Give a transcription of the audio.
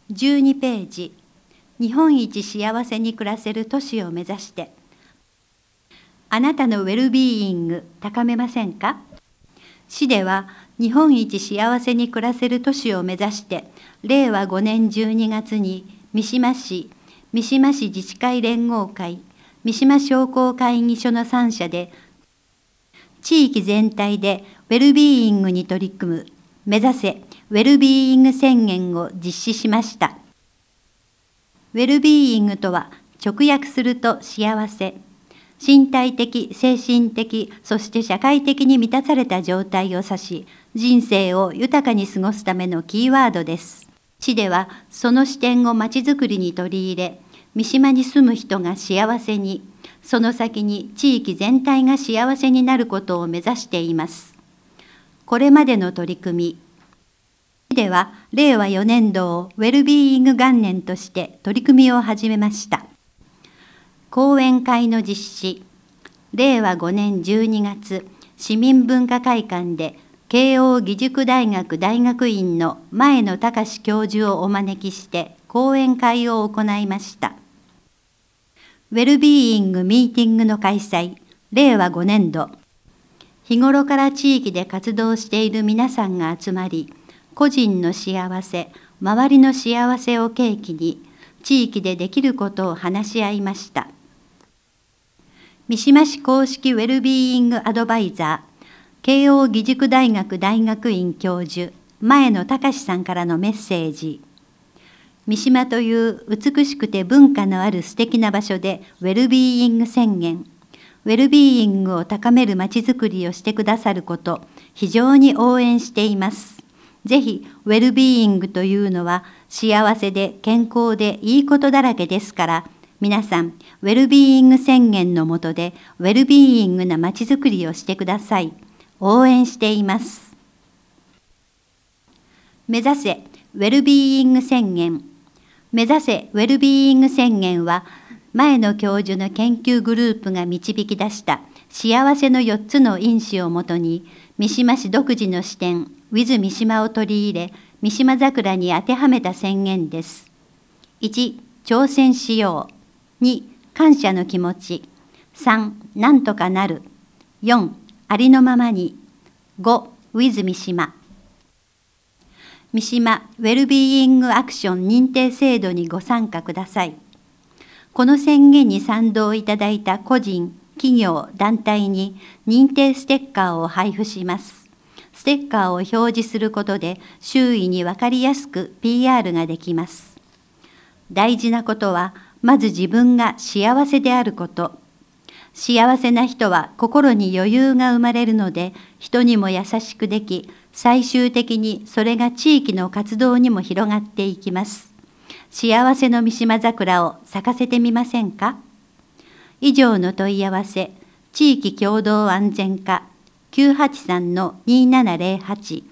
12ページ、日本一幸せに暮らせる都市を目指して、あなたのウェルビーイング高めませんか？市では日本一幸せに暮らせる都市を目指して、令和5年12月に三島市自治会連合会、三島商工会議所の3社で、地域全体でウェルビーイングに取り組む目指せウェルビーイング宣言を実施しました。ウェルビーイングとは直訳すると幸せ、身体的、精神的、そして社会的に満たされた状態を指し、人生を豊かに過ごすためのキーワードです。市ではその視点をまちづくりに取り入れ、三島に住む人が幸せに、その先に地域全体が幸せになることを目指しています。これまでの取り組みでは、令和4年度をウェルビーイング元年として取り組みを始めました。講演会の実施、令和5年12月、市民文化会館で慶應義塾大学大学院の前野隆教授をお招きして講演会を行いました。ウェルビーイングミーティングの開催、令和5年度。日頃から地域で活動している皆さんが集まり、個人の幸せ、周りの幸せを契機に、地域でできることを話し合いました。三島市公式ウェルビーイングアドバイザー、慶應義塾大学大学院教授、前野隆さんからのメッセージ。三島という美しくて文化のある素敵な場所でウェルビーイング宣言、ウェルビーイングを高めるまちづくりをしてくださること、非常に応援しています。ぜひ、ウェルビーイングというのは幸せで健康でいいことだらけですから、皆さん、ウェルビーイング宣言の下でウェルビーイングなまちづくりをしてください。応援しています。目指せウェルビーイング宣言。目指せウェルビーイング宣言は、前野教授の研究グループが導き出した幸せの4つの因子をもとに、三島市独自の視点、with 三島を取り入れ、三島桜に当てはめた宣言です。1、挑戦しよう。2、感謝の気持ち。3、なんとかなる。4、ありのままに。5、with 三島。三島ウェルビーイングアクション認定制度にご参加ください。この宣言に賛同いただいた個人、企業、団体に認定ステッカーを配布します。ステッカーを表示することで周囲に分かりやすく PR ができます。大事なことは、まず自分が幸せであること。幸せな人は心に余裕が生まれるので、人にも優しくでき、最終的にそれが地域の活動にも広がっていきます。幸せの三島桜を咲かせてみませんか？以上の問い合わせ、地域共同安全課 983-2708